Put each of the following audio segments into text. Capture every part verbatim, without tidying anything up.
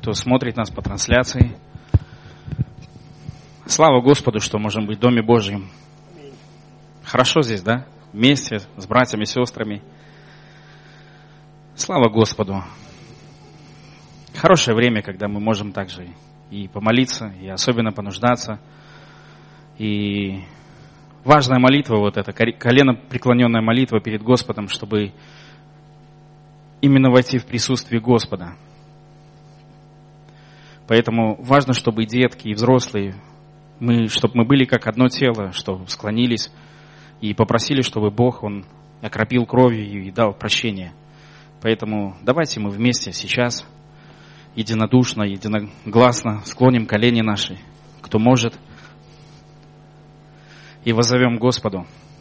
кто смотрит нас по трансляции. Слава Господу, что можем быть в Доме Божьем. Хорошо здесь, да? Вместе с братьями и сестрами. Слава Господу. Хорошее время, когда мы можем также и помолиться, и особенно понуждаться. И важная молитва, вот эта коленопреклоненная молитва перед Господом, чтобы именно войти в присутствие Господа. Поэтому важно, чтобы и детки, и взрослые, мы, чтобы мы были как одно тело, чтобы склонились и попросили, чтобы Бог, Он окропил кровью и дал прощение. Поэтому давайте мы вместе сейчас единодушно, единогласно склоним колени наши, кто может, и воззовем Господу.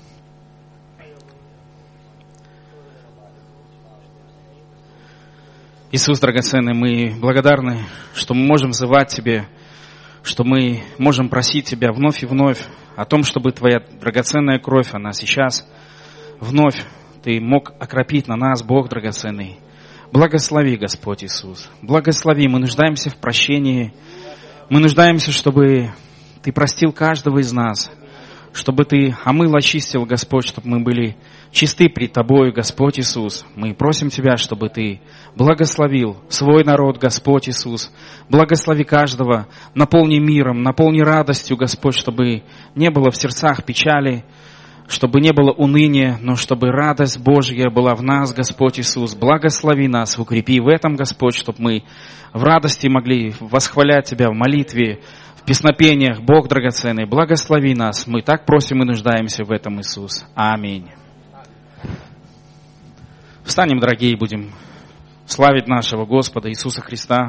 Иисус драгоценный, мы благодарны, что мы можем взывать Тебе, что мы можем просить Тебя вновь и вновь о том, чтобы Твоя драгоценная кровь, она сейчас вновь Ты мог окропить на нас, Бог драгоценный. Благослови, Господь Иисус, благослови. Мы нуждаемся в прощении, мы нуждаемся, чтобы Ты простил каждого из нас, чтобы Ты омыл, очистил, Господь, чтобы мы были чисты пред Тобою, Господь Иисус. Мы просим Тебя, чтобы Ты благословил свой народ, Господь Иисус. Благослови каждого, наполни миром, наполни радостью, Господь, чтобы не было в сердцах печали, чтобы не было уныния, но чтобы радость Божья была в нас, Господь Иисус. Благослови нас, укрепи в этом, Господь, чтобы мы в радости могли восхвалять Тебя в молитве, в песнопениях. Бог драгоценный, благослови нас. Мы так просим и нуждаемся в этом, Иисус. Аминь. Встанем, дорогие, и будем славить нашего Господа Иисуса Христа.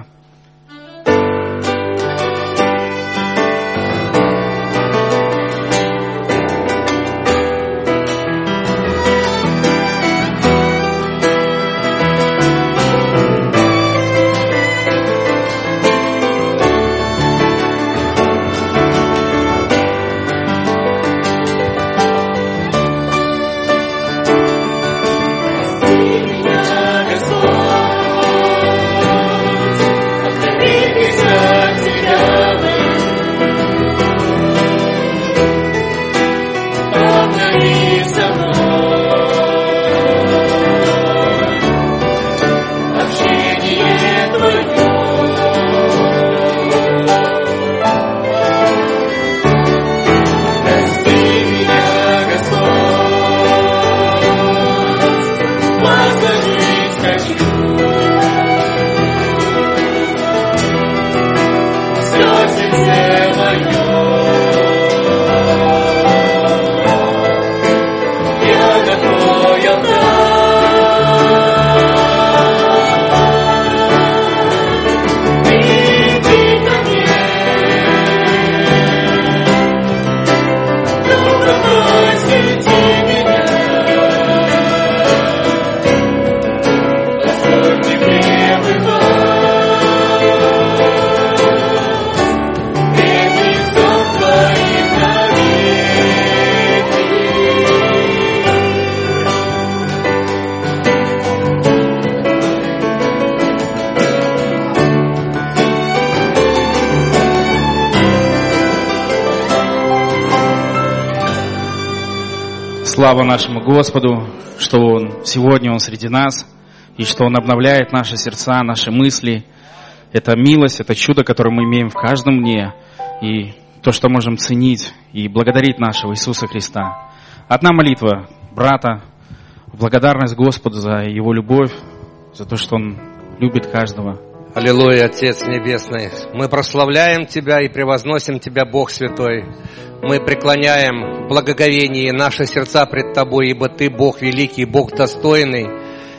Слава нашему Господу, что Он сегодня Он среди нас, и что Он обновляет наши сердца, наши мысли. Это милость, это чудо, которое мы имеем в каждом дне, и то, что можем ценить и благодарить нашего Иисуса Христа. Одна молитва брата, благодарность Господу за Его любовь, за то, что Он любит каждого. Аллилуйя, Отец Небесный, мы прославляем Тебя и превозносим Тебя, Бог Святой. Мы преклоняем в благоговении наши сердца пред Тобой, ибо Ты Бог великий, Бог достойный.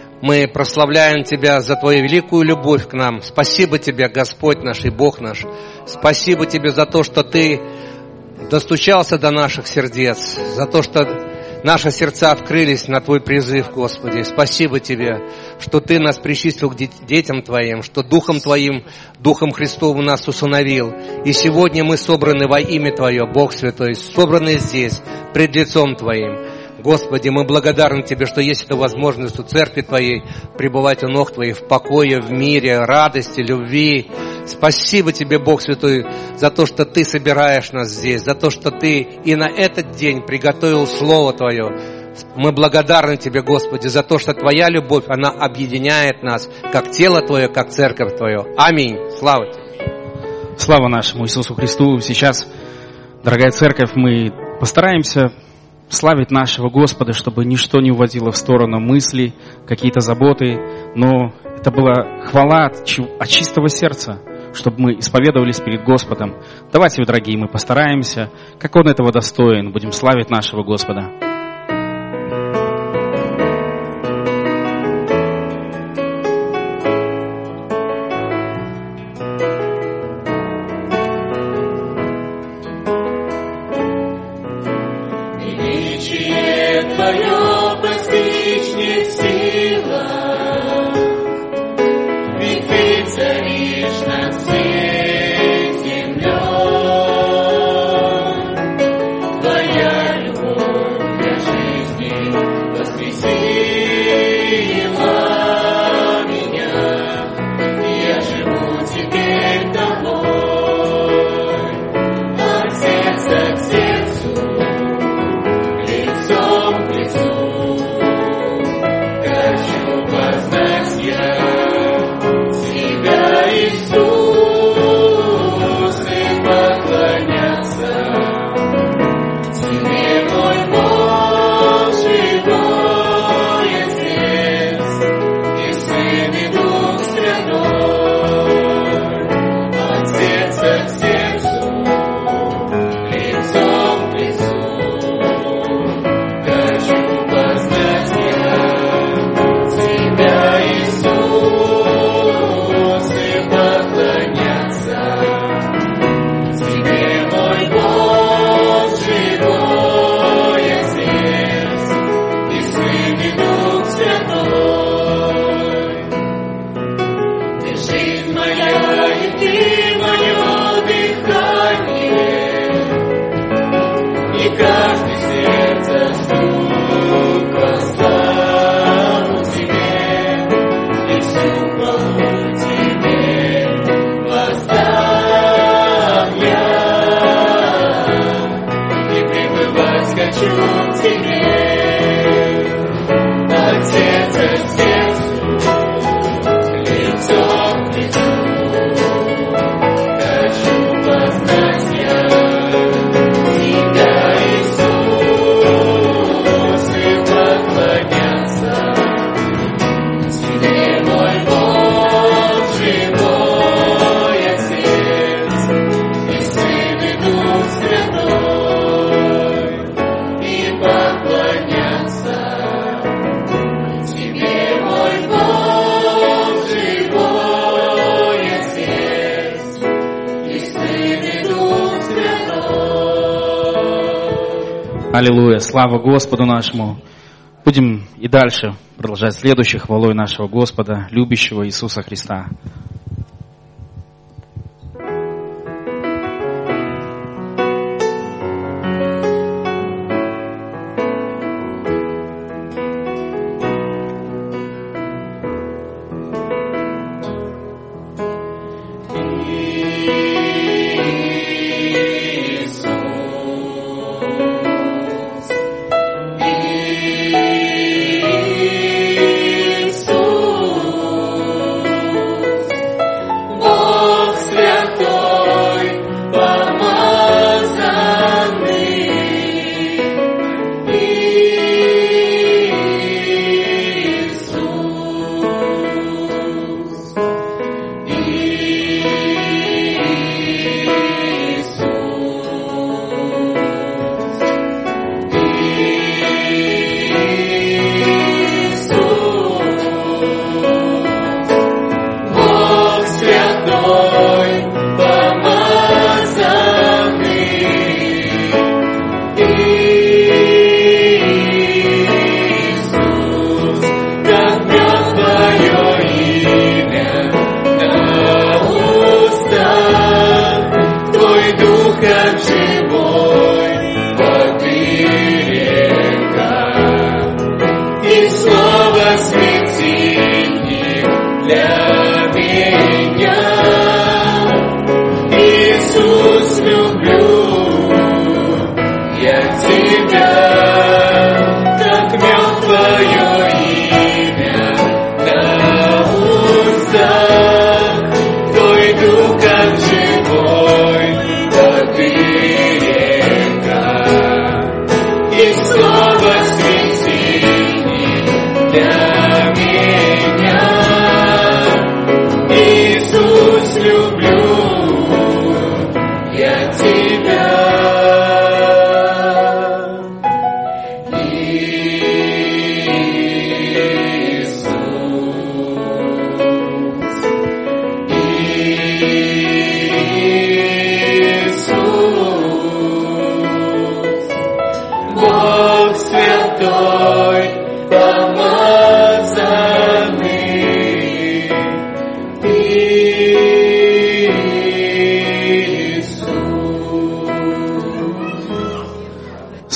Мы прославляем Тебя за Твою великую любовь к нам. Спасибо Тебе, Господь наш и Бог наш. Спасибо Тебе за то, что Ты достучался до наших сердец, за то, что наши сердца открылись на Твой призыв, Господи. Спасибо Тебе, что Ты нас причислил к детям Твоим, что Духом Твоим, Духом Христовым нас усыновил. И сегодня мы собраны во имя Твое, Бог Святой, собраны здесь, пред лицом Твоим. Господи, мы благодарны Тебе, что есть эта возможность у Церкви Твоей пребывать у ног Твоих в покое, в мире, радости, любви. Спасибо Тебе, Бог Святой, за то, что Ты собираешь нас здесь, за то, что Ты и на этот день приготовил Слово Твое. Мы благодарны Тебе, Господи, за то, что Твоя любовь, она объединяет нас, как тело Твое, как церковь Твою. Аминь. Слава Тебе. Слава нашему Иисусу Христу. Сейчас, дорогая церковь, мы постараемся славить нашего Господа, чтобы ничто не уводило в сторону мыслей, какие-то заботы, но это была хвала от чистого сердца, чтобы мы исповедовались перед Господом. Давайте, дорогие, мы постараемся, как Он этого достоин, будем славить нашего Господа. Аллилуйя, слава Господу нашему. Будем и дальше продолжать следующей хвалой нашего Господа, любящего Иисуса Христа.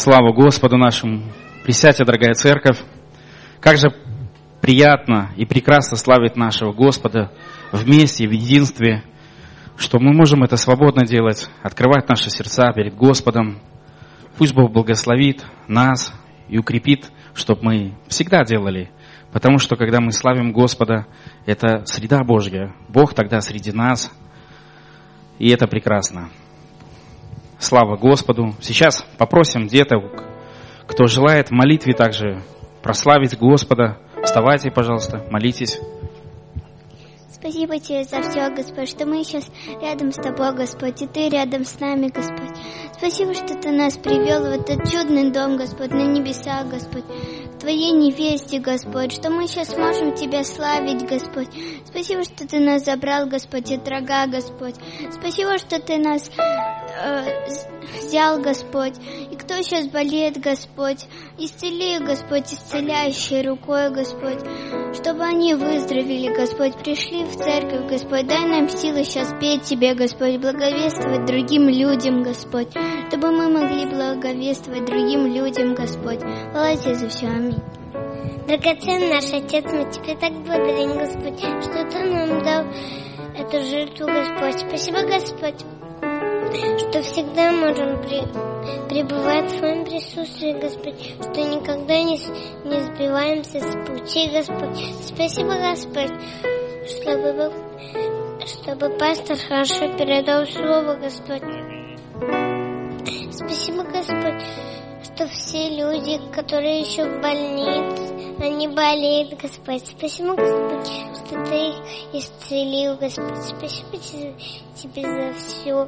Слава Господу нашему! Присядьте, дорогая церковь! Как же приятно и прекрасно славить нашего Господа вместе, в единстве, что мы можем это свободно делать, открывать наши сердца перед Господом. Пусть Бог благословит нас и укрепит, чтобы мы всегда делали. Потому что, когда мы славим Господа, это среда Божья. Бог тогда среди нас, и это прекрасно. Слава Господу! Сейчас попросим деток, кто желает в молитве также прославить Господа. Вставайте, пожалуйста, молитесь. Спасибо Тебе за все, Господь, что мы сейчас рядом с Тобой, Господь, и Ты рядом с нами, Господь. Спасибо, что Ты нас привел в этот чудный дом, Господь, на небесах, Господь, к Твоей невесте, Господь, что мы сейчас можем Тебя славить, Господь. Спасибо, что Ты нас забрал, Господь, от врага, Господь. Спасибо, что Ты нас э, взял, Господь. И кто сейчас болеет, Господь, исцели, Господь, исцеляющей рукой, Господь, чтобы они выздоровели, Господь, пришли в церковь, Господь, дай нам силы сейчас петь Тебе, Господь, благовествовать другим людям, Господь, чтобы мы могли благовествовать другим людям, Господь. Хвала Тебе за все, аминь. Драгоценный наш Отец, мы Тебе так благодарим, Господь, что Ты нам дал эту жертву, Господь. Спасибо, Господь, что всегда можем при, пребывать в Твоем присутствии, Господь, что никогда не, не сбиваемся с пути, Господь. Спасибо, Господь, чтобы, чтобы пастор хорошо передал слово, Господь. Спасибо, Господь, что все люди, которые еще в больнице, они болеют, Господь. Спасибо, Господь, что Ты их исцелил, Господь. Спасибо Тебе за все,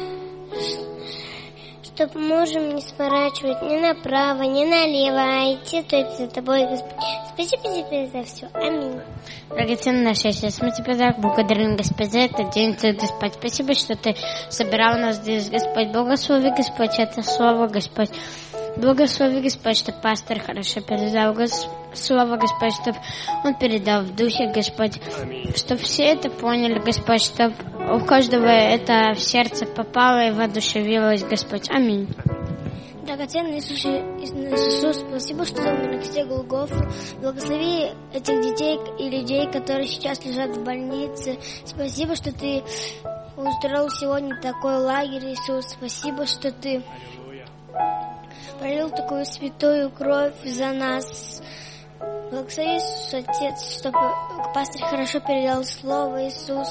что можем не сворачивать ни направо, ни налево, а идти только за Тобой, Господь. Спасибо Тебе за все. Аминь. Драгоценный наш Отец, мы Тебя так благодарим, Господь, за этот день, Господь. Спасибо, что Ты собирал нас здесь, Господь. Благослови, Господь, это слово, Господь. Благослови, Господь, чтобы пастор хорошо передал слово, Господь, чтобы он передал в духе, Господь, чтобы все это поняли, Господь, чтобы у каждого это в сердце попало и воодушевилось, Господь. Аминь. Драгоценный Иисус, Иисус, спасибо, что Ты умер на кресте Голгофы. Благослови этих детей и людей, которые сейчас лежат в больнице. Спасибо, что Ты устроил сегодня такой лагерь, Иисус. Спасибо, что Ты пролил такую святую кровь за нас. Благослови, Иисус, Отец, чтобы пастор хорошо передал слово, Иисус.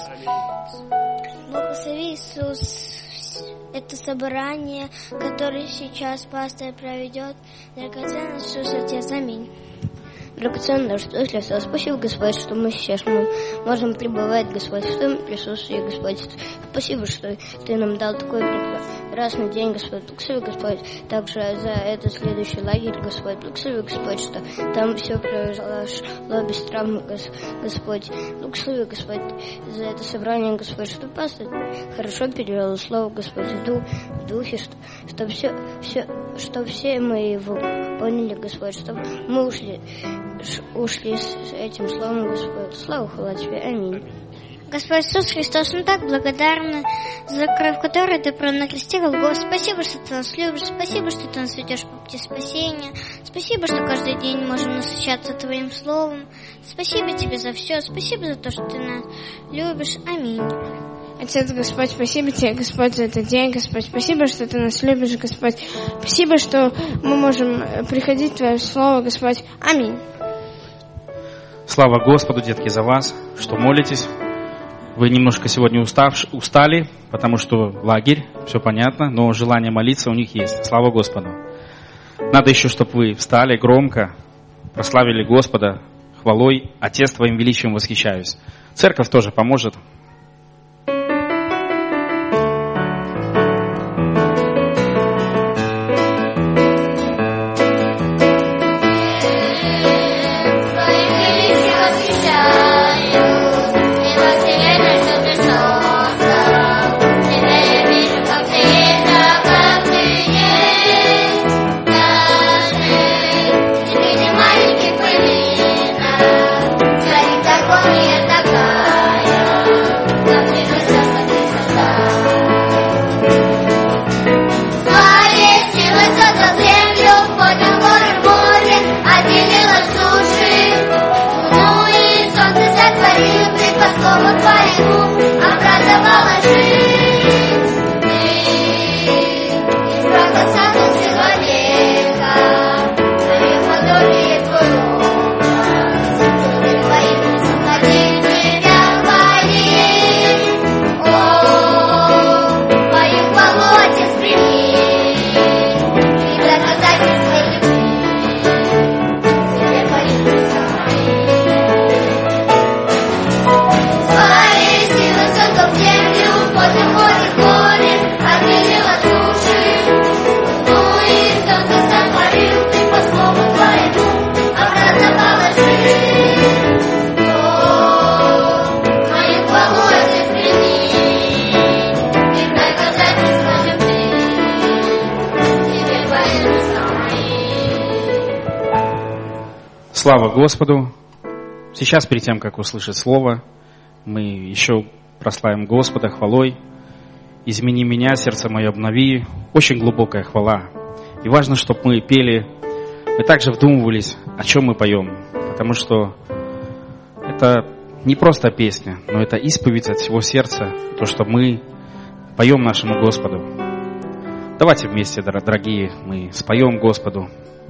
Благослови, Иисус, это собрание, которое сейчас пастор проведет. Драгоценный Иисус, Отец, аминь. Драгоценный наш Христос, спасибо, Господь, что мы сейчас можем пребывать, Господь, в Твоем присутствии, Господь. Спасибо, что Ты нам дал такой прекрасный день, Господь. Благослови, Господь, также за этот следующий лагерь, Господь. Благослови, Господь, что там все произошло без травм, Господь. Благослови, Господь, за это собрание, Господь, что пастор хорошо перевел слово, Господь, в духе, что, что все, все, что все мы его поняли, Господь, чтобы мы ушли ушли с этим словом, Господь. Слава, хвала Тебе. Аминь. Господь Иисус Христос, мы так благодарны за кровь, которую Ты пролил на кресте Голгофы. Спасибо, что Ты нас любишь. Спасибо, что Ты нас ведешь по пути спасения. Спасибо, что каждый день можем насыщаться Твоим словом. Спасибо Тебе за все. Спасибо за то, что Ты нас любишь. Аминь. Отец, Господь, спасибо Тебе, Господь, за этот день, Господь. Спасибо, что Ты нас любишь, Господь. Спасибо, что мы можем приходить в Твое Слово, Господь. Аминь. Слава Господу, детки, за вас, что молитесь. Вы немножко сегодня устав, устали, потому что лагерь, все понятно, но желание молиться у них есть. Слава Господу. Надо еще, чтобы вы встали громко, прославили Господа хвалой. Отец, Твоим величием восхищаюсь. Церковь тоже поможет. Такая Слава Господу! Сейчас, перед тем, как услышать Слово, мы еще прославим Господа хвалой. «Измени меня, сердце мое обнови». Очень глубокая хвала. И важно, чтобы мы пели, мы также вдумывались, о чем мы поем. Потому что это не просто песня, но это исповедь от всего сердца, то, что мы поем нашему Господу. Давайте вместе, дорогие, мы споем Господу.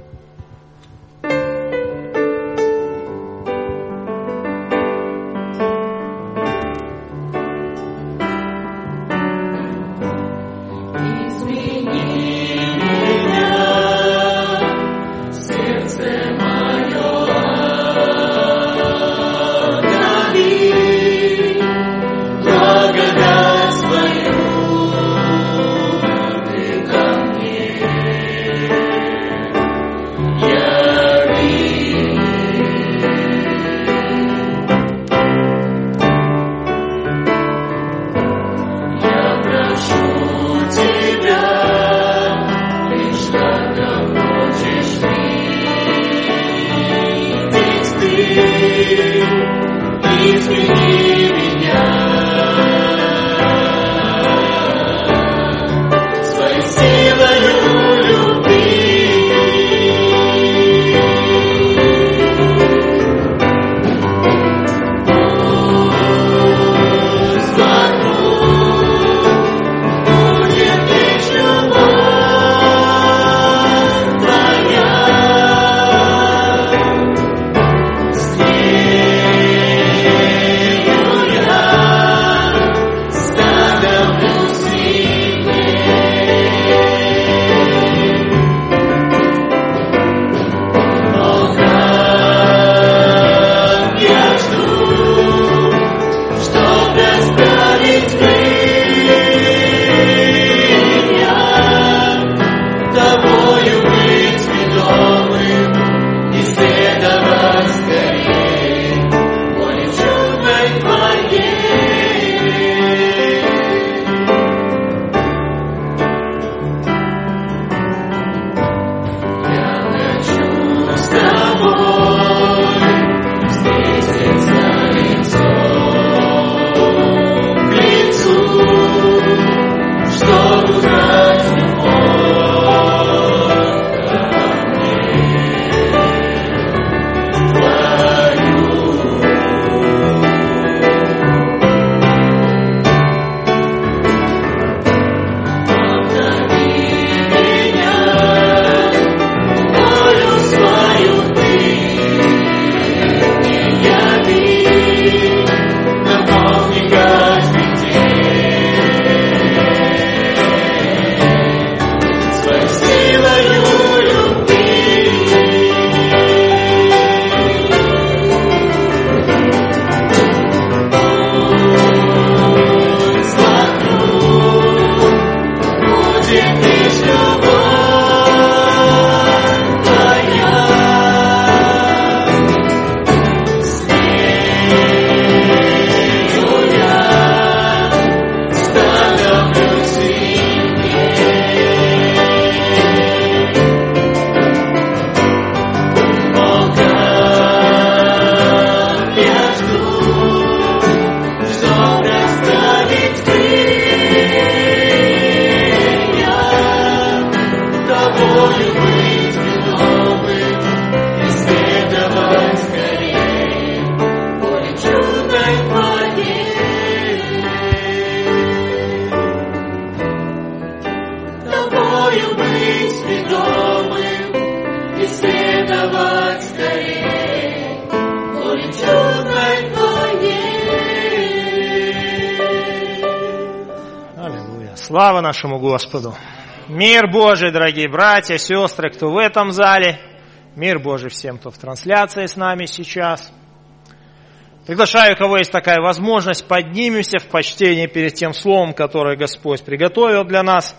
Слава нашему Господу! Мир Божий, дорогие братья, сестры, кто в этом зале. Мир Божий всем, кто в трансляции с нами сейчас. Приглашаю, у кого есть такая возможность, поднимемся в почтение перед тем словом, которое Господь приготовил для нас.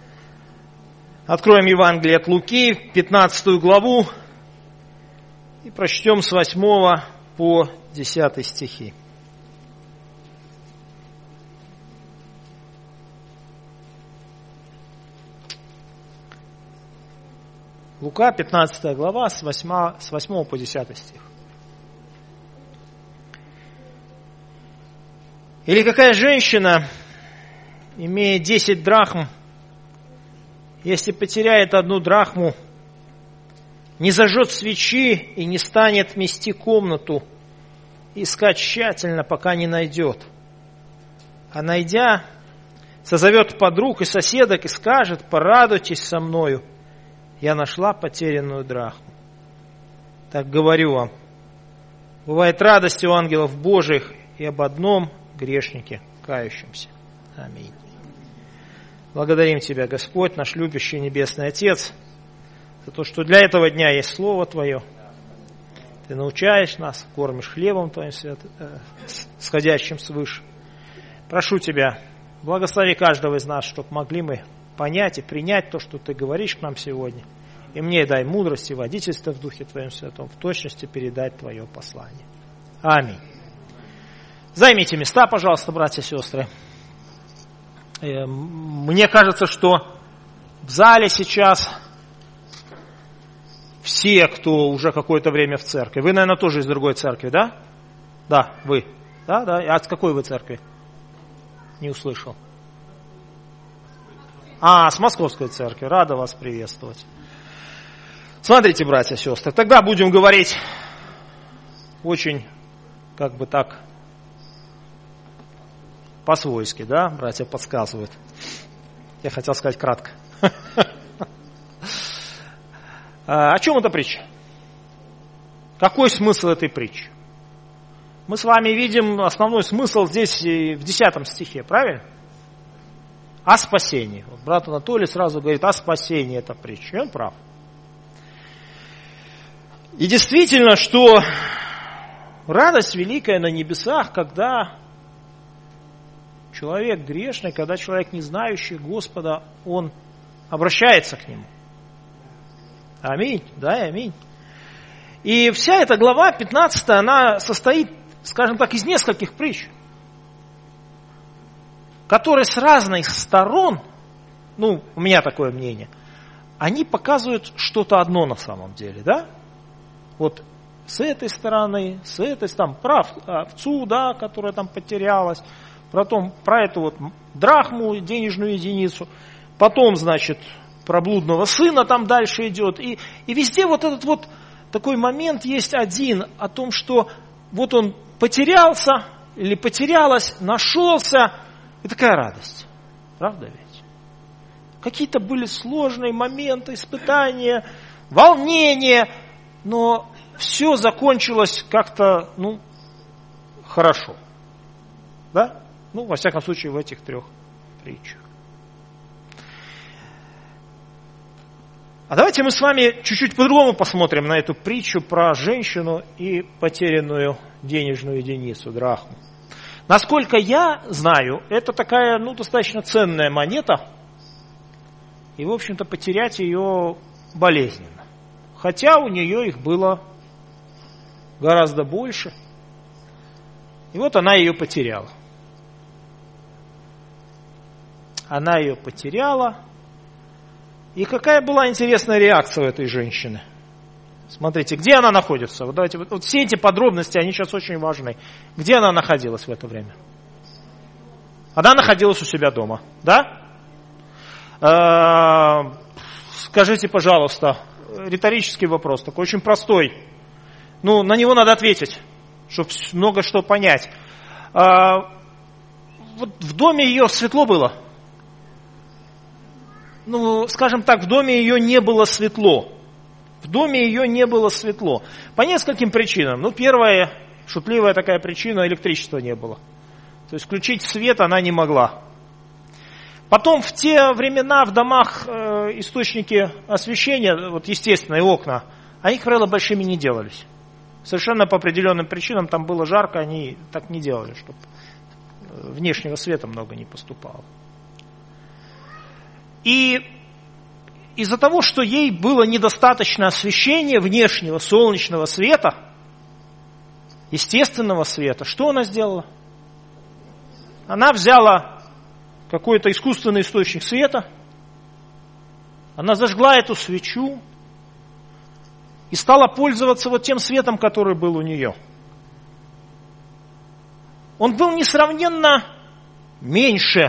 Откроем Евангелие от Луки, пятнадцатую главу, и прочтем с восьмого по десятый стихи. Лука, пятнадцатая глава, с восьмого по десятый стих. Или какая женщина, имея десять драхм, если потеряет одну драхму, не зажжет свечи и не станет мести комнату, искать тщательно, пока не найдет. А найдя, созовет подруг и соседок и скажет: порадуйтесь со мною, я нашла потерянную драхму. Так говорю вам, бывает радость у ангелов Божьих и об одном грешнике кающемся. Аминь. Благодарим Тебя, Господь, наш любящий Небесный Отец, за то, что для этого дня есть Слово Твое. Ты научаешь нас, кормишь хлебом Твоим свят... сходящим свыше. Прошу Тебя, благослови каждого из нас, чтобы могли мы понять и принять то, что Ты говоришь к нам сегодня. И мне дай мудрость и водительство в Духе Твоем Святом, в точности передать Твое послание. Аминь. Займите места, пожалуйста, братья и сестры. Мне кажется, что в зале сейчас все, кто уже какое-то время в церкви. Вы, наверное, тоже из другой церкви, да? Да, вы. Да, да. А от какой вы церкви? Не услышал. А, с Московской церкви. Рада вас приветствовать. Смотрите, братья и сестры, тогда будем говорить очень, как бы так, по-свойски, да, братья подсказывают. Я хотел сказать кратко. О чем эта притча? Какой смысл этой притчи? Мы с вами видим основной смысл здесь в десятом стихе, правильно? О спасении. Вот брат Анатолий сразу говорит: о спасении эта притча. И он прав. И действительно, что радость великая на небесах, когда человек грешный, когда человек, не знающий Господа, он обращается к Нему. Аминь. Да, аминь. И вся эта глава пятнадцатая, она состоит, скажем так, из нескольких притч, которые с разных сторон, ну, у меня такое мнение, они показывают что-то одно на самом деле, да? Вот с этой стороны, с этой стороны, про овцу, да, которая там потерялась, Потом про эту вот драхму, денежную единицу. Потом, значит, про блудного сына там дальше идет. И, и везде вот этот вот такой момент есть один, о том, что вот он потерялся или потерялась, нашелся. И такая радость. Правда ведь? Какие-то были сложные моменты, испытания, волнения. Но все закончилось как-то, ну, хорошо. Да? Ну, во всяком случае, в этих трех притчах. А давайте мы с вами чуть-чуть по-другому посмотрим на эту притчу про женщину и потерянную денежную единицу, драхму. Насколько я знаю, это такая, ну, достаточно ценная монета, и, в общем-то, потерять ее болезненно. Хотя у нее их было гораздо больше. И вот она ее потеряла. Она ее потеряла. И какая была интересная реакция у этой женщины? Смотрите, где она находится? Вот давайте, вот, вот все эти подробности, они сейчас очень важны. Где она находилась в это время? Она находилась у себя дома, да? Э-э- скажите, пожалуйста, риторический вопрос, такой очень простой. Ну, на него надо ответить, чтобы много что понять. Э-э- вот в доме ее светло было? Ну, скажем так, в доме ее не было светло. В доме ее не было светло. По нескольким причинам. Ну, первая, шутливая такая причина, электричества не было. То есть включить свет она не могла. Потом в те времена в домах э, источники освещения, вот естественные окна, они, как правило, большими не делались. Совершенно по определенным причинам, там было жарко, они так не делали, чтобы внешнего света много не поступало. И из-за того, что ей было недостаточно освещения внешнего солнечного света, естественного света, что она сделала? Она взяла какой-то искусственный источник света, она зажгла эту свечу, и стала пользоваться вот тем светом, который был у нее. Он был несравненно меньше,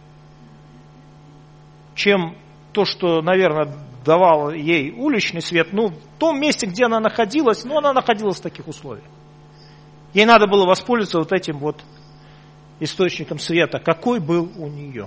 чем то, что, наверное, давал ей уличный свет. Ну, в том месте, где она находилась, ну, она находилась в таких условиях. Ей надо было воспользоваться вот этим вот источником света, какой был у нее.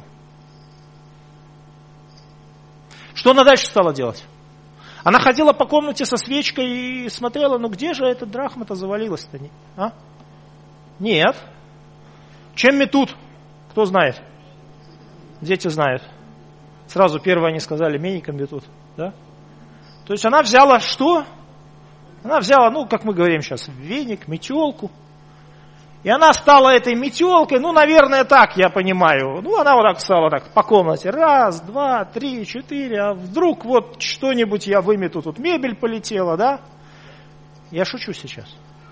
Что она дальше стала делать? Она ходила по комнате со свечкой и смотрела, ну где же эта драхма-то завалилась-то? А? Нет. Чем метут? Кто знает? Дети знают. Сразу первое они сказали, веником метут. Да? То есть она взяла что? Она взяла, ну, как мы говорим сейчас, веник, метелку. И она стала этой метелкой, ну, наверное, так, я понимаю. Ну, она вот так стала так по комнате. Раз, два, три, четыре. А вдруг вот что-нибудь я вымету, тут мебель полетела, да? Я шучу сейчас.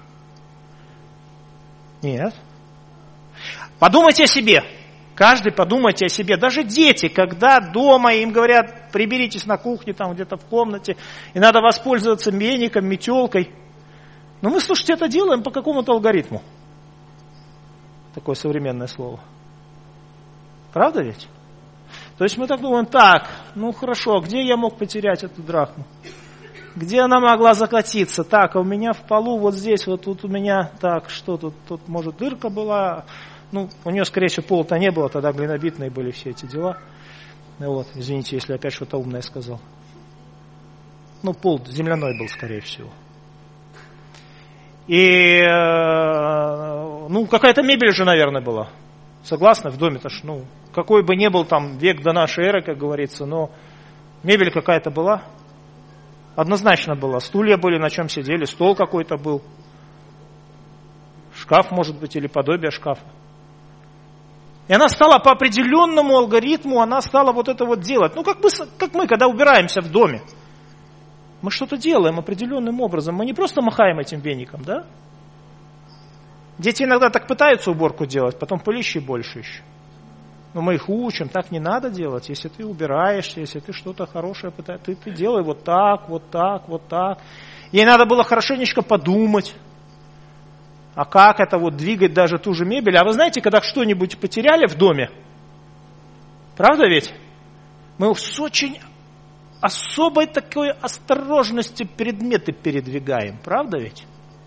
Нет. Подумайте о себе. Каждый подумайте о себе. Даже дети, когда дома им говорят, приберитесь на кухне, там где-то в комнате, и надо воспользоваться веником, метелкой. Но мы, слушайте, это делаем по какому-то алгоритму. Такое современное слово. Правда ведь? То есть мы так думаем, так, ну хорошо, где я мог потерять эту драхму? Где она могла закатиться? Так, а у меня в полу вот здесь, вот тут у меня, так, что тут, тут может дырка была. Ну, у нее, скорее всего, пола-то не было, тогда глинобитные были все эти дела. Вот, извините, если опять что-то умное сказал. Ну, пол земляной был, скорее всего. И, ну, какая-то мебель же, наверное, была. Согласны? В доме-то ж, ну, какой бы ни был там век до нашей эры, как говорится, но мебель какая-то была. Однозначно была. Стулья были, на чем сидели, стол какой-то был. Шкаф, может быть, или подобие шкафа. И она стала по определенному алгоритму, она стала вот это вот делать. Ну, как мы, как мы, когда убираемся в доме. Мы что-то делаем определенным образом. Мы не просто махаем этим веником, да? Дети иногда так пытаются уборку делать, потом пылищи больше еще. Но мы их учим, так не надо делать. Если ты убираешься, если ты что-то хорошее пытаешься, ты, ты делай вот так, вот так, вот так. Ей надо было хорошенечко подумать. А как это вот двигать даже ту же мебель? А вы знаете, когда что-нибудь потеряли в доме, правда ведь? Мы с очень особой такой осторожностью предметы передвигаем, правда ведь?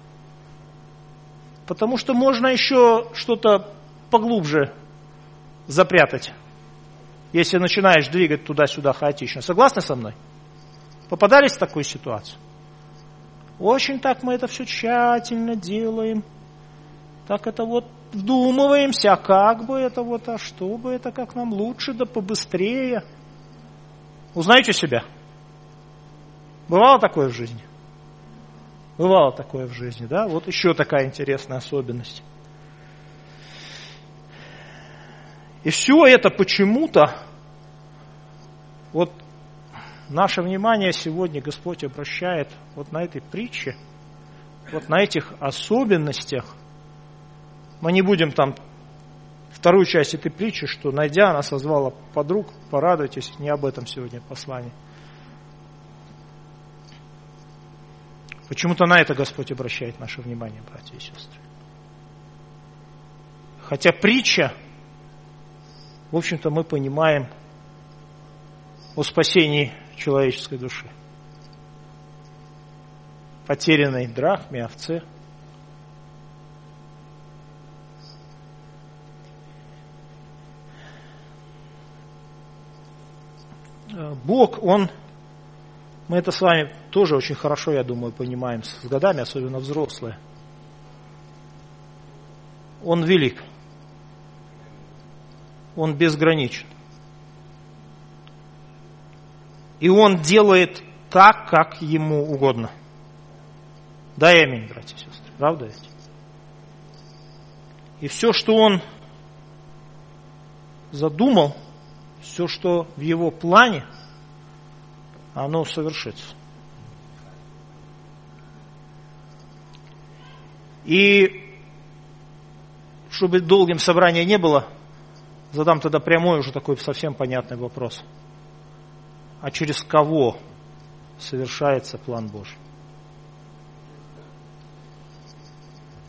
Потому что можно еще что-то поглубже запрятать, если начинаешь двигать туда-сюда хаотично. Согласны со мной? Попадались в такую ситуацию? Очень так мы это все тщательно делаем. Так это вот вдумываемся, а как бы это вот, а что бы это, как нам лучше, да побыстрее. Узнаете себя? Бывало такое в жизни? Бывало такое в жизни, да? Вот еще такая интересная особенность. И все это почему-то, вот наше внимание сегодня Господь обращает вот на этой притче, вот на этих особенностях. Мы не будем там вторую часть этой притчи, что найдя, она созвала подруг, порадуйтесь, не об этом сегодня послание. Почему-то на это Господь обращает наше внимание, братья и сестры. Хотя притча, в общем-то, мы понимаем о спасении человеческой души. Потерянной драхме, овце. Бог, Он, мы это с вами тоже очень хорошо, я думаю, понимаем с годами, особенно взрослые. Он велик. Он безграничен. И Он делает так, как Ему угодно. Да и аминь, братья и сестры. Правда ведь? И все, что Он задумал, все, что в Его плане, оно совершится. И чтобы долгим собранием не было, задам тогда прямой уже такой совсем понятный вопрос. А через кого совершается план Божий?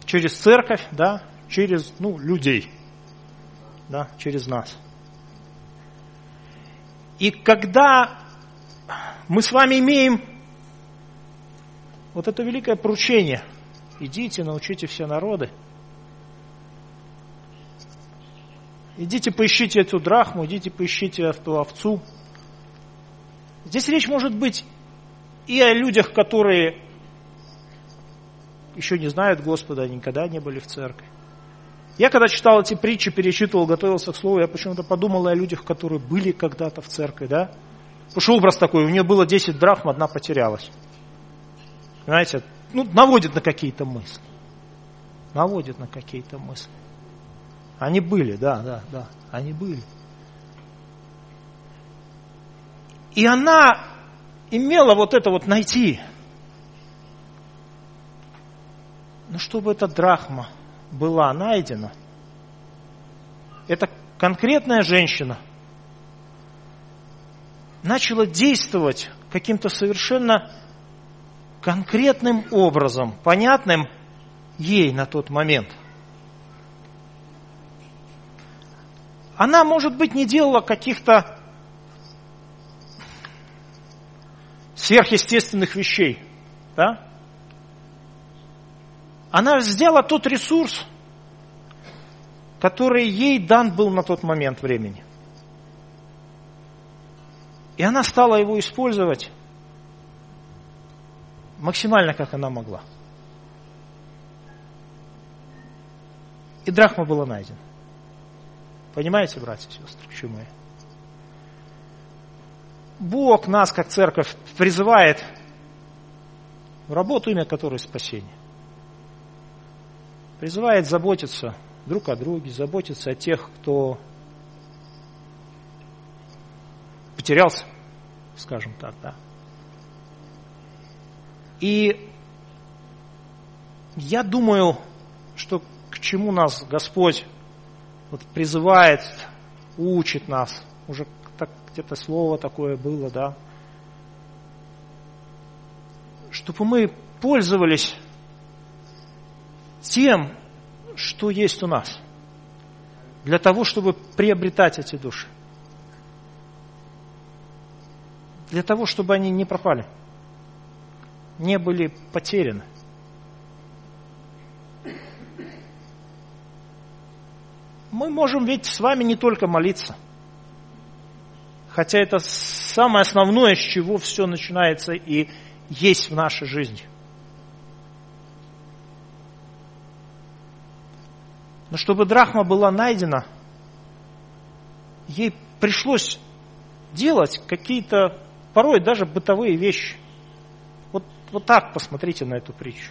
через церковь, да, через, ну, людей, да, через нас. И когда мы с вами имеем вот это великое поручение, идите, научите все народы, идите поищите эту драхму, идите поищите эту овцу. Здесь речь может быть и о людях, которые еще не знают Господа, никогда не были в церкви. Я когда читал эти притчи, перечитывал, готовился к слову, я почему-то подумал о людях, которые были когда-то в церкви, да? Потому что образ такой, у нее было десять драхм, одна потерялась. Понимаете? Ну, наводит на какие-то мысли. Наводит на какие-то мысли. Они были, да, да, да, они были. И она имела вот это вот найти. Но чтобы эта драхма была найдена, эта конкретная женщина начала действовать каким-то совершенно конкретным образом, понятным ей на тот момент. Она, может быть, не делала каких-то сверхъестественных вещей, да? Она сделала тот ресурс, который ей дан был на тот момент времени. И она стала его использовать максимально, как она могла. И драхма была найдена. Понимаете, братья и сестры, к чему я? Бог нас, как церковь, призывает в работу, имя которой спасение. Призывает заботиться друг о друге, заботиться о тех, кто потерялся, скажем так, да. И я думаю, что к чему нас Господь вот призывает, учит нас, уже так, где-то слово такое было, да, чтобы мы пользовались тем, что есть у нас, для того, чтобы приобретать эти души, для того, чтобы они не пропали, не были потеряны. Мы можем ведь с вами не только молиться, хотя это самое основное, с чего все начинается и есть в нашей жизни. Но чтобы драхма была найдена, ей пришлось делать какие-то порой даже бытовые вещи. Вот, вот так посмотрите на эту притчу.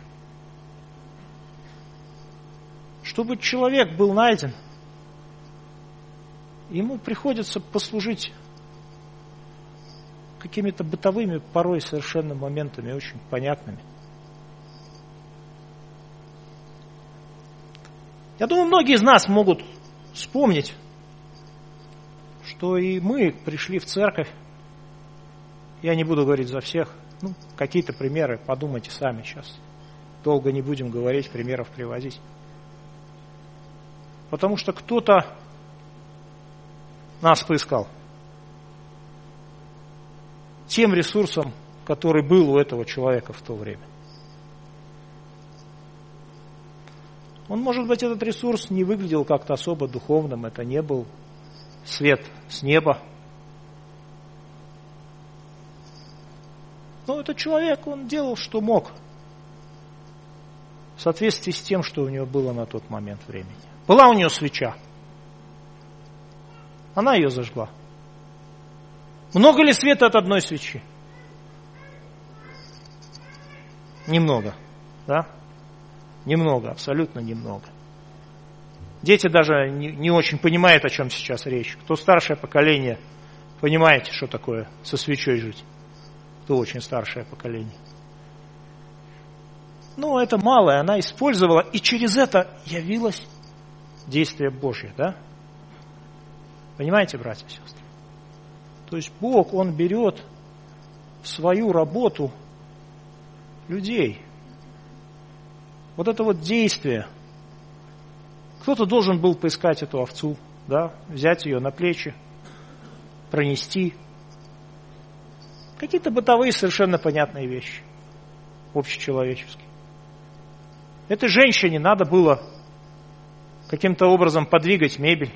Чтобы человек был найден, ему приходится послужить какими-то бытовыми, порой совершенно моментами, очень понятными. Я думаю, многие из нас могут вспомнить, что и мы пришли в церковь. Я не буду говорить за всех. Ну, какие-то примеры, подумайте сами сейчас. Долго не будем говорить, примеров приводить. Потому что кто-то нас поискал тем ресурсом, который был у этого человека в то время. Он, может быть, этот ресурс не выглядел как-то особо духовным, это не был свет с неба. Но этот человек, он делал, что мог, в соответствии с тем, что у него было на тот момент времени. Была у нее свеча. Она ее зажгла. Много ли света от одной свечи? Немного, да? Немного, абсолютно немного. Дети даже не, не очень понимают, о чем сейчас речь. Кто старшее поколение, понимаете, что такое со свечой жить? Кто очень старшее поколение? Ну, это малое, она использовала, и через это явилось действие Божье, да? Понимаете, братья и сестры? То есть Бог, Он берет в свою работу людей. вот это вот действие. Кто-то должен был поискать эту овцу, да, взять ее на плечи, пронести. Какие-то бытовые совершенно понятные вещи, общечеловеческие. Этой женщине надо было каким-то образом подвигать мебель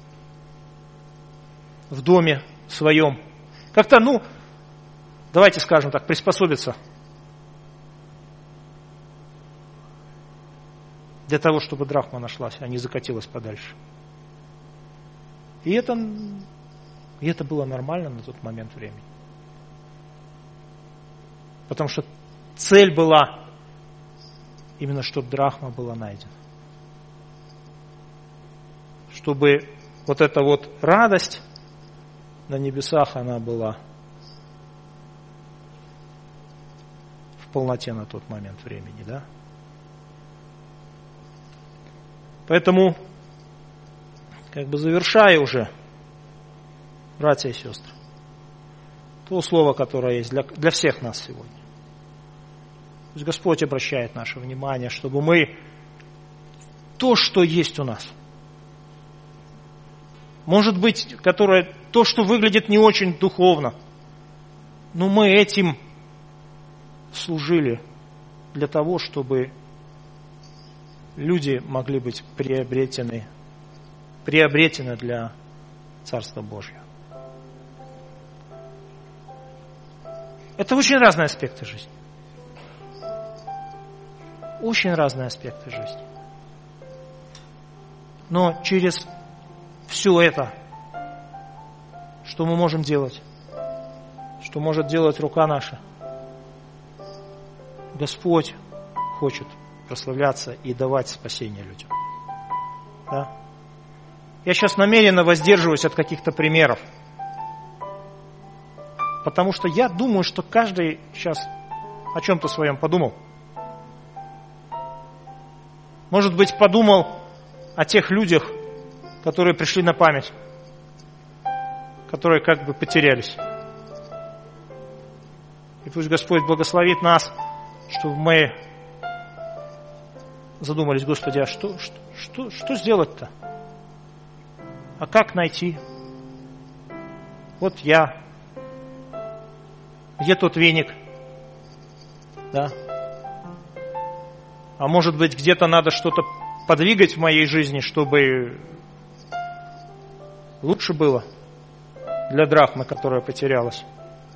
в доме своем. Как-то, ну, давайте скажем так, приспособиться для того, чтобы драхма нашлась, а не закатилась подальше. И это, и это было нормально на тот момент времени. Потому что цель была именно, чтобы драхма была найдена. Чтобы вот эта вот радость на небесах, она была в полноте на тот момент времени, да? Поэтому, как бы завершая уже, братья и сестры, то слово, которое есть для, для всех нас сегодня. Пусть Господь обращает наше внимание, чтобы мы то, что есть у нас, может быть, которое, то, что выглядит не очень духовно, но мы этим служили для того, чтобы люди могли быть приобретены, приобретены для Царства Божьего. Это очень разные аспекты жизни. Очень разные аспекты жизни. Но через все это, что мы можем делать, что может делать рука наша, Господь хочет прославляться и давать спасение людям. Да? Я сейчас намеренно воздерживаюсь от каких-то примеров, потому что я думаю, что каждый сейчас о чем-то своем подумал. Может быть, подумал о тех людях, которые пришли на память, которые как бы потерялись. И пусть Господь благословит нас, чтобы мы задумались: Господи, а что, что, что, что сделать-то? А как найти? Вот я. Где тот веник? Да. А может быть, где-то надо что-то подвигать в моей жизни, чтобы лучше было для драхмы, которая потерялась.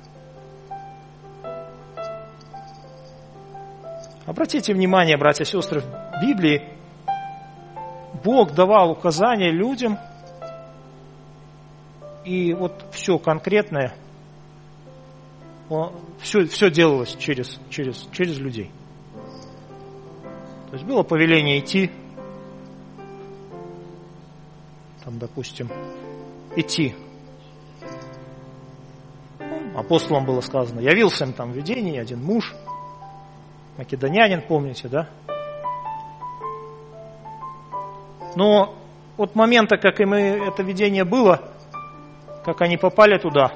Обратите внимание, братья и сестры, в Библии Бог давал указания людям, и вот все конкретное, все, все делалось через, через, через людей. То есть было повеление идти, там, допустим, идти. Апостолам было сказано: явился им там в видении один муж, македонянин, помните, да? Но от момента, как им это видение было, как они попали туда,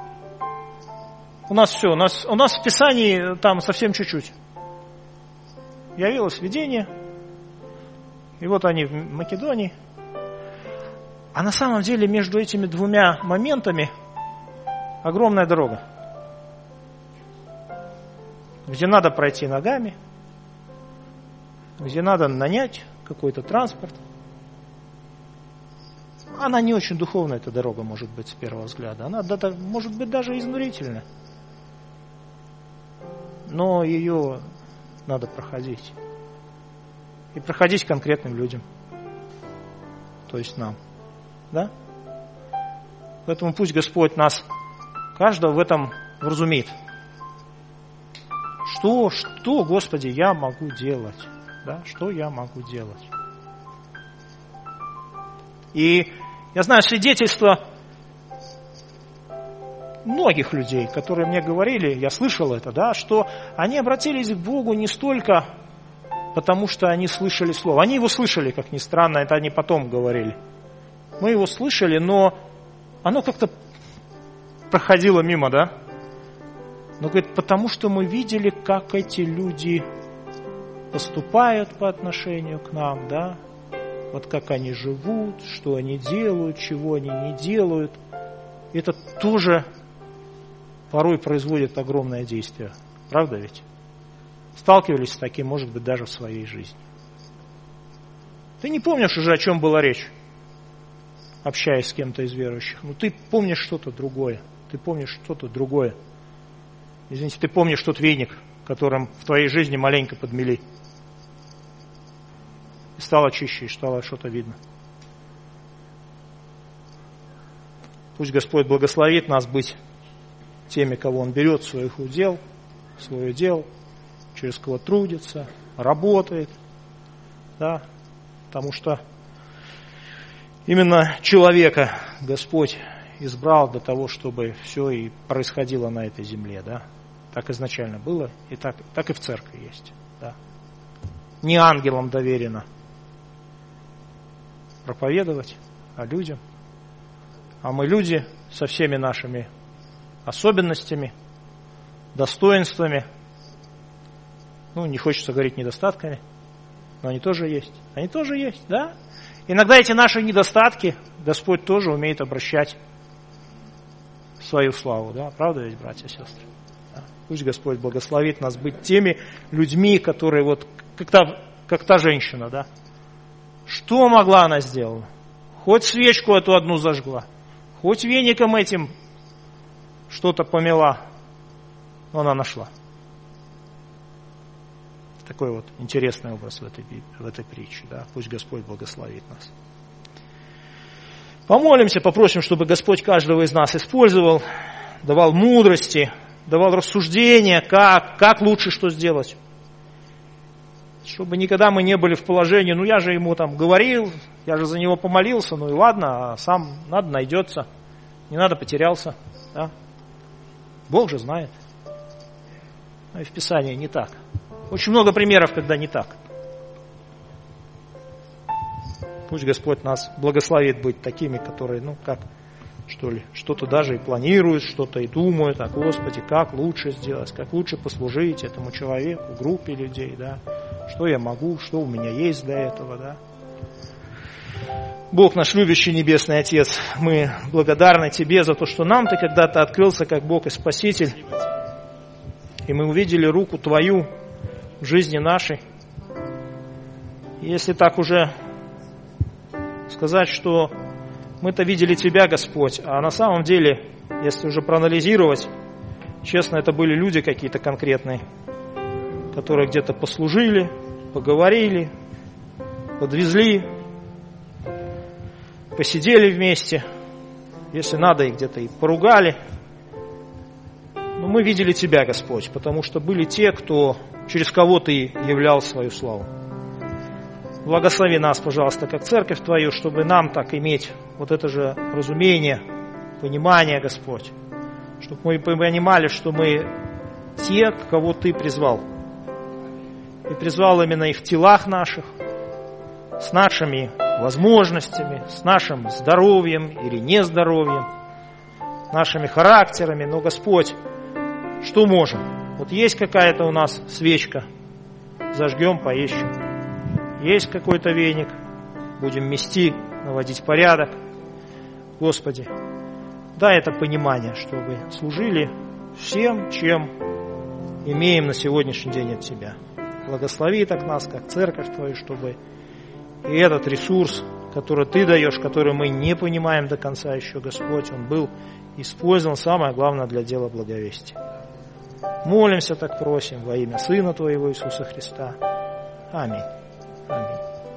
у нас все, у нас, у нас в Писании там совсем чуть-чуть. Явилось видение, и вот они в Македонии. А на самом деле между этими двумя моментами огромная дорога, где надо пройти ногами, где надо нанять какой-то транспорт. Она не очень духовная, эта дорога, может быть, с первого взгляда. Она может быть даже изнурительная. Но ее надо проходить. И проходить конкретным людям. То есть нам. Да? Поэтому пусть Господь нас, каждого в этом вразумит. Что, что, Господи, я могу делать? Да? Что я могу делать? И я знаю свидетельства многих людей, которые мне говорили, я слышал это, да, что они обратились к Богу не столько потому, что они слышали Слово. Они его слышали, как ни странно, это они потом говорили. Мы его слышали, но оно как-то проходило мимо, да? Но, говорит, потому что мы видели, как эти люди поступают по отношению к нам, да, вот как они живут, что они делают, чего они не делают. Это тоже порой производит огромное действие. Правда ведь? Сталкивались с таким, может быть, даже в своей жизни. Ты не помнишь уже, о чем была речь, общаясь с кем-то из верующих. Но ты помнишь что-то другое. Ты помнишь что-то другое. Извините, ты помнишь тот веник, которым в твоей жизни маленько подмели. И стало чище, и стало что-то видно. Пусть Господь благословит нас быть теми, кого Он берет в своих удел, в свое дело, через кого трудится, работает, да, потому что именно человека Господь избрал для того, чтобы все и происходило на этой земле, да. Так изначально было, и так, так и в церкви есть, да. Не ангелам доверено проповедовать, а людям. А мы люди со всеми нашими особенностями, достоинствами, ну, не хочется говорить недостатками, но они тоже есть. Они тоже есть, да? Иногда эти наши недостатки Господь тоже умеет обращать в свою славу, да? Правда ведь, братья и сестры? Да? Пусть Господь благословит нас быть теми людьми, которые вот, как та, как та женщина, да? Что могла она сделать? Хоть свечку эту одну зажгла, хоть веником этим что-то помела, но она нашла. Такой вот интересный образ в этой, в этой притче. Да? Пусть Господь благословит нас. Помолимся, попросим, чтобы Господь каждого из нас использовал, давал мудрости, давал рассуждения, как, как лучше что сделать. Чтобы никогда мы не были в положении, ну я же ему там говорил, я же за него помолился, ну и ладно, а сам надо найдется, не надо потерялся. Да? Бог же знает. Но и в Писании не так. Очень много примеров, когда не так. Пусть Господь нас благословит быть такими, которые, ну как, что ли, что-то даже и планируют, что-то и думают, а Господи, как лучше сделать, как лучше послужить этому человеку, группе людей, да. Что я могу, что у меня есть для этого, да. Бог наш любящий Небесный Отец, мы благодарны Тебе за то, что нам Ты когда-то открылся как Бог и Спаситель, и мы увидели руку Твою в жизни нашей. И если так уже сказать, что мы-то видели Тебя, Господь, а на самом деле, если уже проанализировать, честно, это были люди какие-то конкретные, которые где-то послужили, поговорили, подвезли, посидели вместе, если надо, и где-то и поругали. Но мы видели Тебя, Господь, потому что были те, кто, через кого Ты являл свою славу. Благослови нас, пожалуйста, как церковь Твою, чтобы нам так иметь вот это же разумение, понимание, Господь, чтобы мы понимали, что мы те, кого Ты призвал. И призвал именно и в телах наших, с нашими возможностями, с нашим здоровьем или нездоровьем, нашими характерами. Но, Господь, что можем? Вот есть какая-то у нас свечка, зажгем, поищем. Есть какой-то веник, будем мести, наводить порядок. Господи, дай это понимание, чтобы служили всем, чем имеем на сегодняшний день от Тебя. Благослови так нас, как церковь Твою, чтобы и этот ресурс, который Ты даешь, который мы не понимаем до конца еще, Господь, он был использован, самое главное, для дела благовестия. Молимся, так просим, во имя Сына Твоего Иисуса Христа. Аминь. Аминь.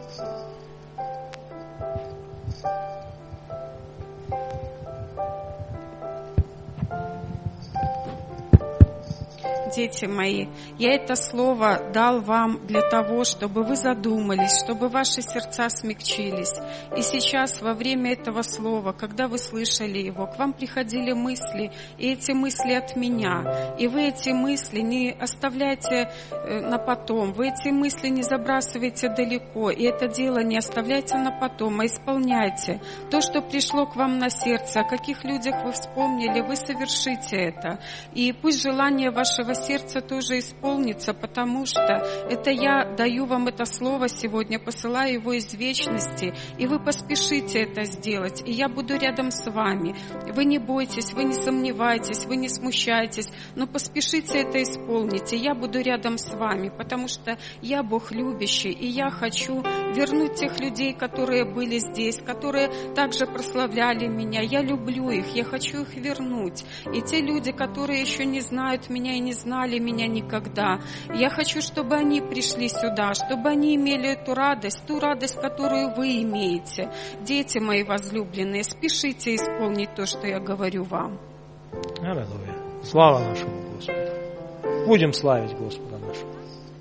Дети мои, я это слово дал вам для того, чтобы вы задумались, чтобы ваши сердца смягчились. И сейчас, во время этого слова, когда вы слышали его, к вам приходили мысли, и эти мысли от меня. И вы эти мысли не оставляйте на потом, вы эти мысли не забрасывайте далеко, и это дело не оставляйте на потом, а исполняйте. То, что пришло к вам на сердце, о каких людях вы вспомнили, вы совершите это. И пусть желание вашего сердце тоже исполнится, потому что это я даю вам это слово сегодня, посылаю его из вечности, и вы поспешите это сделать, и я буду рядом с вами. Вы не бойтесь, вы не сомневайтесь, вы не смущайтесь, но поспешите это исполнить, и я буду рядом с вами, потому что я Бог любящий, и я хочу вернуть тех людей, которые были здесь, которые также прославляли меня. Я люблю их, я хочу их вернуть. И те люди, которые еще не знают меня и не знали меня никогда, я хочу, чтобы они пришли сюда, чтобы они имели эту радость, ту радость, которую вы имеете. Дети мои возлюбленные, спешите исполнить то, что я говорю вам. Аллилуйя. Слава нашему Господу. Будем славить Господа нашего.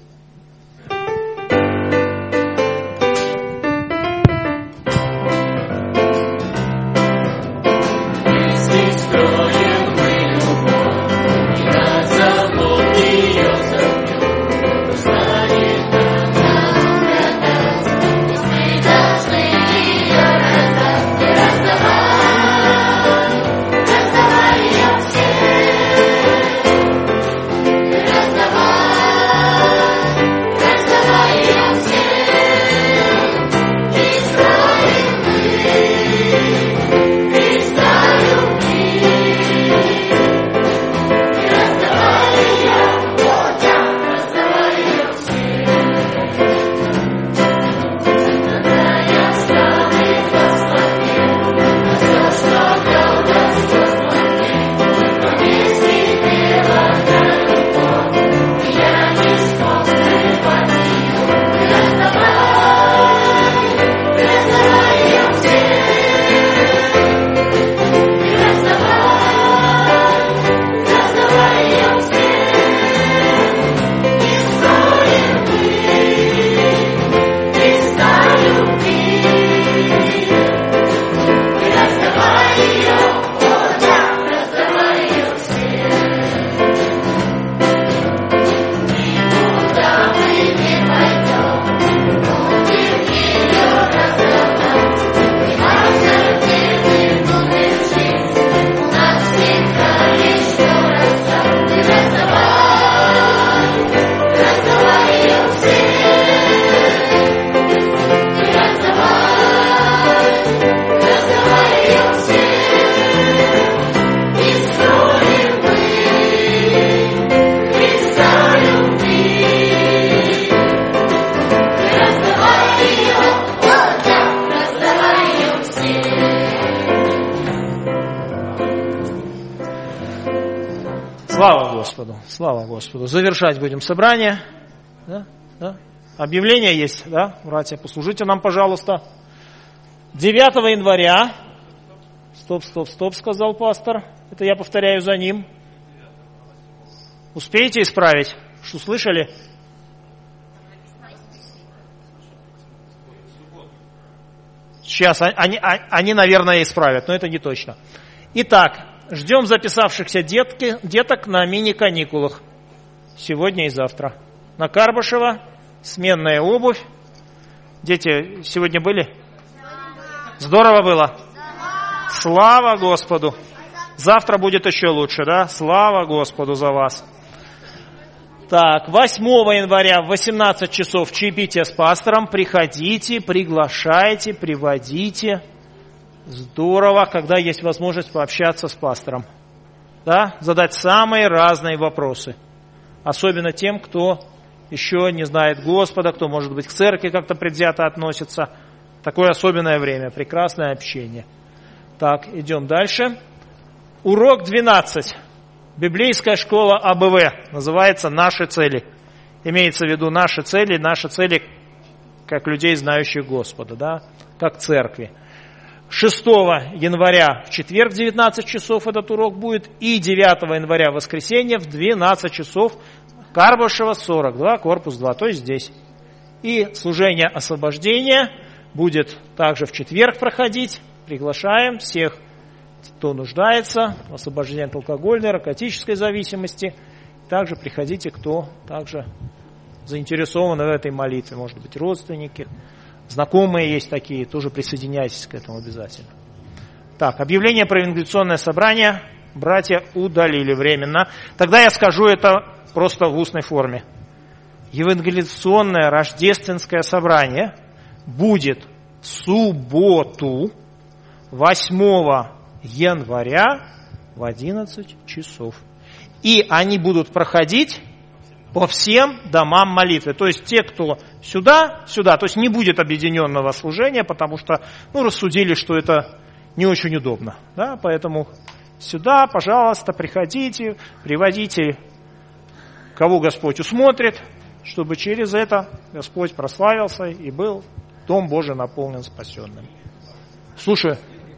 Слава Господу, слава Господу. Завершать будем собрание. Да? Да? Объявление есть, да, братья, послужите нам, пожалуйста. девятого января, стоп, стоп, стоп, сказал пастор, это я повторяю за ним. Успеете исправить? Что слышали? Сейчас, они, они, наверное, исправят, но это не точно. Итак, ждем записавшихся детки, деток на мини-каникулах сегодня и завтра. На Карбышева сменная обувь. Дети сегодня были? Здорово было? Слава Господу! Завтра будет еще лучше, да? Слава Господу за вас! Так, восьмого января в восемнадцать часов чаепитие с пастором. Приходите, приглашайте, приводите. Здорово, когда есть возможность пообщаться с пастором. Да? Задать самые разные вопросы. Особенно тем, кто еще не знает Господа, кто, может быть, к церкви как-то предвзято относится. Такое особенное время, прекрасное общение. Так, идем дальше. Урок двенадцать. Библейская школа А Б В. Называется «Наши цели». Имеется в виду наши цели, наши цели как людей, знающих Господа, да? Как церкви. шестого января в четверг в девятнадцать часов этот урок будет. И девятого января в воскресенье в двенадцать часов Карбышева сорок два, корпус два, то есть здесь. И служение освобождения будет также в четверг проходить. Приглашаем всех, кто нуждается в освобождении от алкогольной, наркотической зависимости. Также приходите, кто также заинтересован в этой молитве. Может быть, родственники, знакомые есть такие, тоже присоединяйтесь к этому обязательно. Так, объявление про евангелиционное собрание. братья удалили временно. Тогда я скажу это просто в устной форме. Евангелизационное рождественское собрание будет в субботу, восьмого января в одиннадцать часов. И они будут проходить по всем домам молитвы. То есть те, кто сюда, сюда, то есть не будет объединенного служения, потому что ну, рассудили, что это не очень удобно. Да? Поэтому сюда, пожалуйста, приходите, приводите, кого Господь усмотрит, чтобы через это Господь прославился и был Дом Божий наполнен спасенным. Слушай,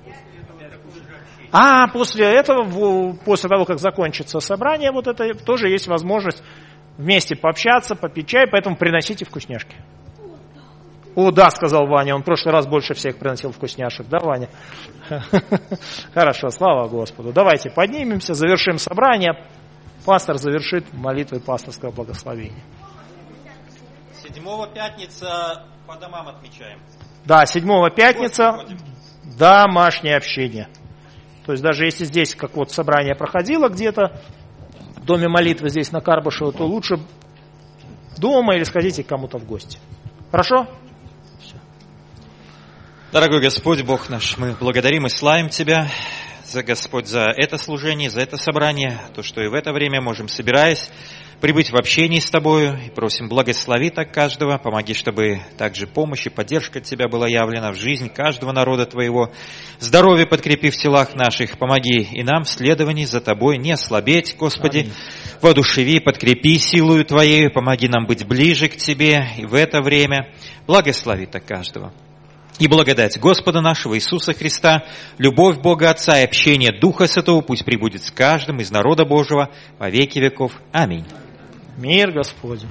а после этого, после того, как закончится собрание, вот это тоже есть возможность вместе пообщаться, попить чай, поэтому приносите вкусняшки. О, да, сказал Ваня, он в прошлый раз больше всех приносил вкусняшек, да, Ваня? Хорошо, слава Господу. Давайте поднимемся, завершим собрание. Пастор завершит молитвой пасторского благословения. Седьмого пятница по домам отмечаем. Да, седьмого пятница домашнее общение. То есть даже если здесь как вот собрание проходило где-то, в доме молитвы здесь на Карбышево, то лучше дома или сходите к кому-то в гости. Хорошо? Все. Дорогой Господь, Бог наш, мы благодарим и славим Тебя, за Господь, за это служение, за это собрание, то, что и в это время можем, собираясь, прибыть в общении с Тобою, и просим, благослови так каждого, помоги, чтобы также помощь и поддержка от Тебя была явлена в жизнь каждого народа Твоего, здоровье подкрепи в телах наших, помоги и нам в следовании за Тобой не ослабеть, Господи, Аминь. Воодушеви, подкрепи силою Твоей, помоги нам быть ближе к Тебе и в это время, благослови так каждого. И благодать Господа нашего Иисуса Христа, любовь Бога Отца и общение Духа Святого пусть пребудет с каждым из народа Божьего во веки веков. Аминь. Мир Господень.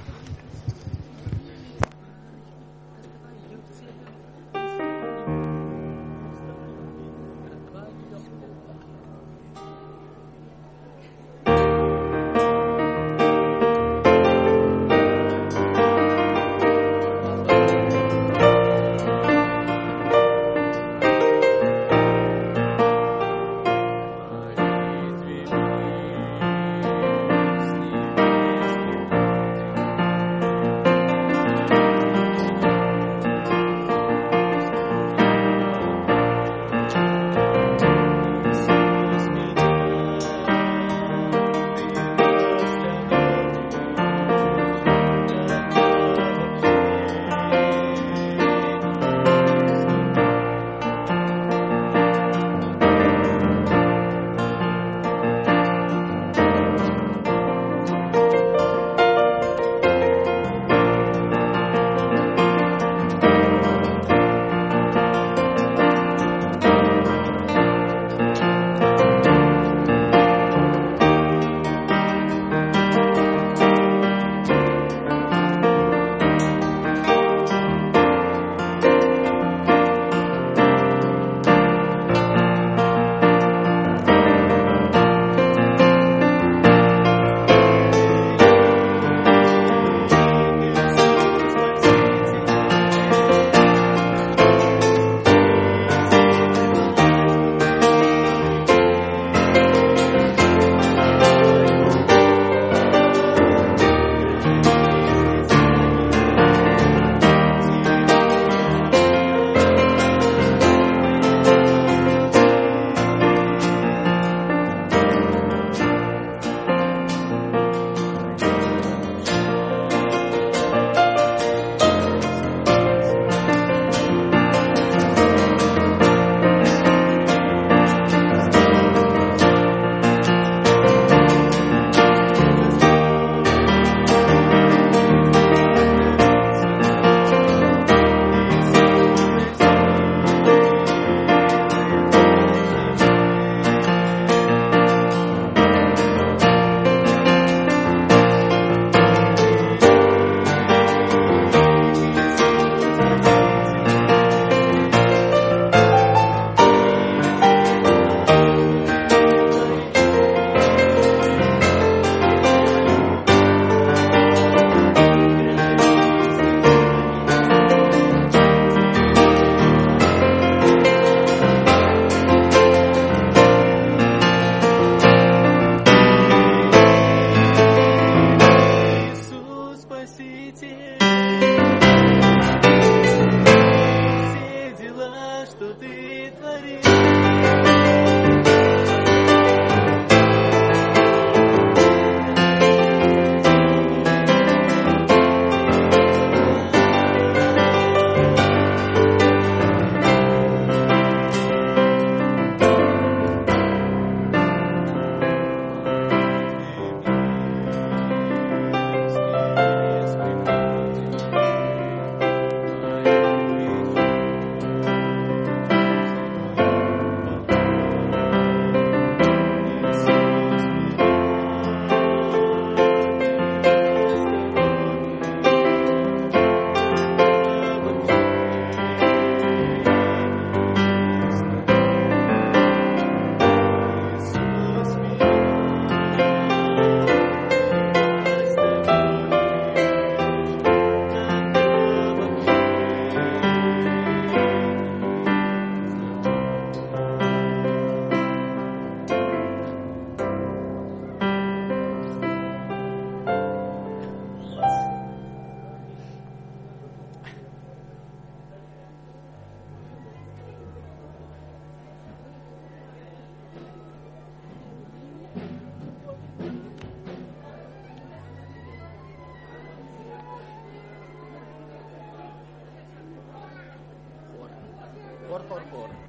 хор.